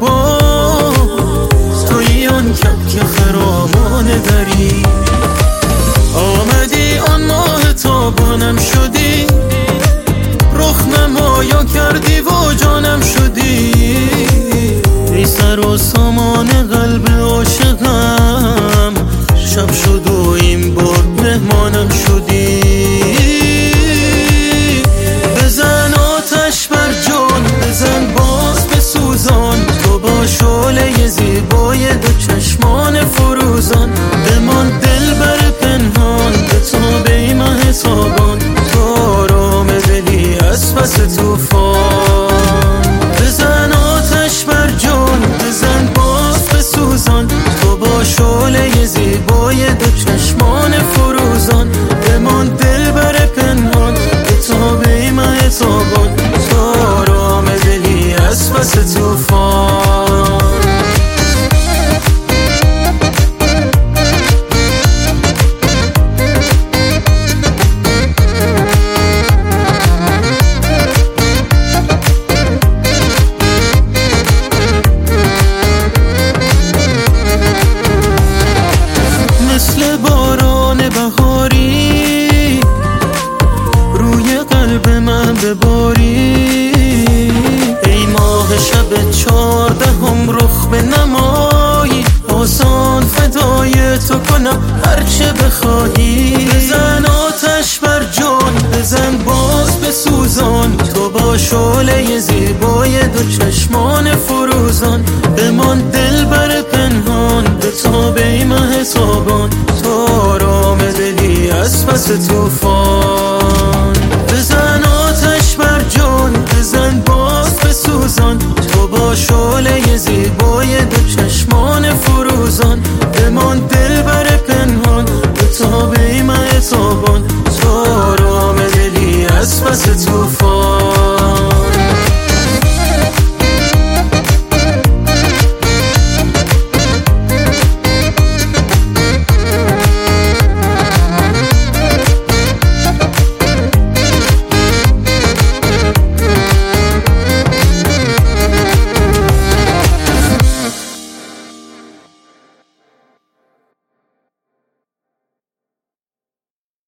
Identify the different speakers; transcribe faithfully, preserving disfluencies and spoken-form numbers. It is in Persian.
Speaker 1: باز توی آن کبک خرامان دری. آمدی آن ماه تابانم شدی، رخ نمایا کردی و جانم شدی. ای سر و سامان قلب عاشقم، شب شد و این بار مهمانم شدی. بزن آتش بر جان، بزن باز بسوزان، تو با شعله زیبای دو چشمان فروزان. بمان دل بر پنهان به تابه ماه تابان، تو آرام دلی از پس توفان. بزن آتش بر جان، بزن باز بسوزان، تو با شعله زیبای دو چشمان فروزان. بمان دل بر پنهان به تابه ماه تابان، تو آرام دلی از پس توفان. مثل باران بهاری روی قلب من بباری. ای ماه شب چهاردهم رخ به نمایی، آسان فدای تو کنم هرچه بخواهی. بزن آتش بر جان، بزن باز بسوزان، تو با شعله زیبای دو چشمان فروزان. بمان دل بر پنهان به تابه ماه تابان، تو آرام دلی از پس توفان. بزن آتش بر جان، بزن باز بسوزان، تو با شعله زیبای دو چشمان فروزان. بمان دل بر پنهان به تابه ماه تابان، تو آرام دلی از پس توفان.